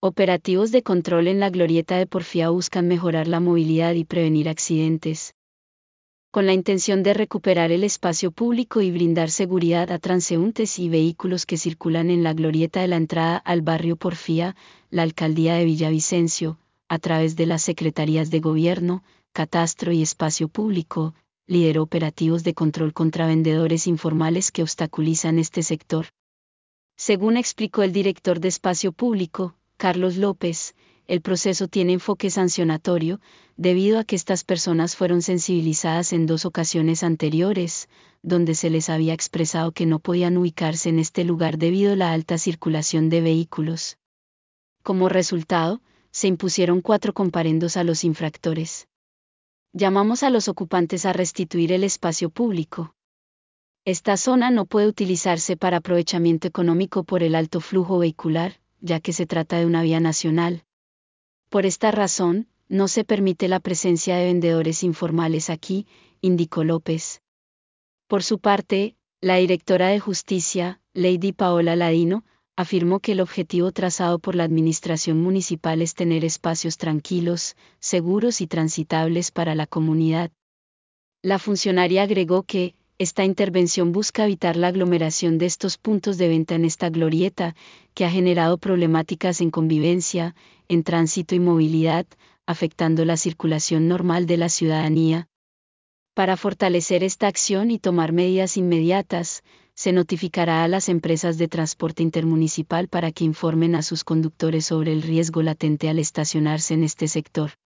Operativos de control en la glorieta de Porfía buscan mejorar la movilidad y prevenir accidentes, con la intención de recuperar el espacio público y brindar seguridad a transeúntes y vehículos que circulan en la glorieta de la entrada al barrio Porfía. La Alcaldía de Villavicencio, a través de las Secretarías de Gobierno, Catastro y Espacio Público, lideró operativos de control contra vendedores informales que obstaculizan este sector. Según explicó el director de Espacio Público, Carlos López, el proceso tiene enfoque sancionatorio, debido a que estas personas fueron sensibilizadas en 2 ocasiones anteriores, donde se les había expresado que no podían ubicarse en este lugar debido a la alta circulación de vehículos. Como resultado, se impusieron 4 comparendos a los infractores. Llamamos a los ocupantes a restituir el espacio público. Esta zona no puede utilizarse para aprovechamiento económico por el alto flujo vehicular, ya que se trata de una vía nacional. Por esta razón, no se permite la presencia de vendedores informales aquí, indicó López. Por su parte, la directora de Justicia, Lady Paola Ladino, afirmó que el objetivo trazado por la administración municipal es tener espacios tranquilos, seguros y transitables para la comunidad. La funcionaria agregó que, esta intervención busca evitar la aglomeración de estos puntos de venta en esta glorieta, que ha generado problemáticas en convivencia, en tránsito y movilidad, afectando la circulación normal de la ciudadanía. Para fortalecer esta acción y tomar medidas inmediatas, se notificará a las empresas de transporte intermunicipal para que informen a sus conductores sobre el riesgo latente al estacionarse en este sector.